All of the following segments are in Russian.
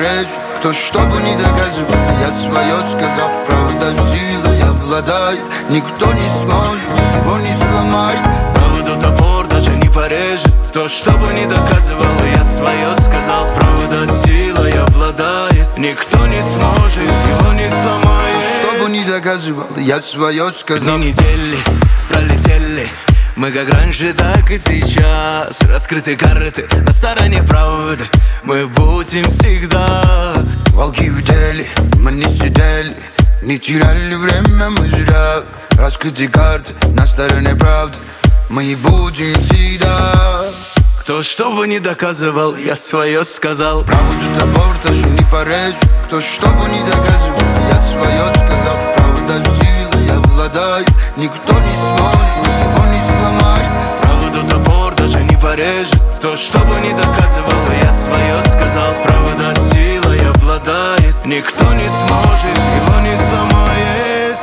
порежет. Кто что бы ни доказывал, я свое сказал. Правда силой обладает, никто не сможет его не сломать. Правду топор даже не порежет. Кто что бы ни доказывал, я свое сказал. Правда силой обладает, никто не сможет его не сломает. Что бы ни доказывал, я свое сказал. Дни недели пролетели, мы как раньше, так и сейчас. Раскрыты карты на стороне правды, мы будем всегда. Волки бдели, мы не сидели, не теряли время мы зря. Раскрыты карты на стороне правды, мы будем всегда. Кто что бы ни доказывал, я свое сказал. Правду топор даже не порежет. Кто что бы ни доказывал, я свое сказал. Правда силой обладает, никто не сможет его не сломать. Правду топор даже не порежет. Кто что бы ни доказывал, я свое сказал. Правда силой обладает, никто не сможет его не сломает.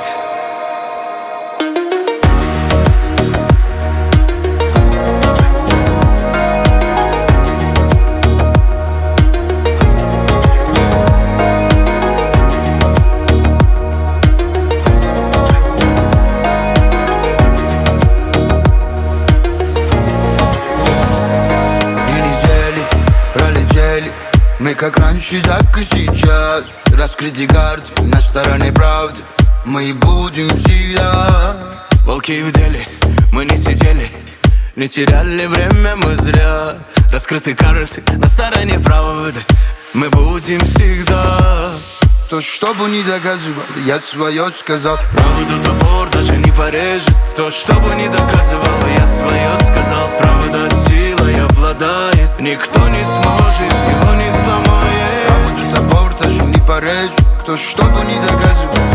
Мы как раньше, так и сейчас. Раскрыты карты на стороне правды, мы будем всегда. Волки в деле, мы не сидели, не теряли время мы зря. Раскрыты карты на стороне правды, мы будем всегда. Кто что бы ни доказывал, я свое сказал. Правду топор даже не порежет. Кто что бы ни доказывал, я свое сказал. Правда силой обладает, никто не сможет его не сломает. Правду топор даже не порежет. Кто что бы ни доказывал,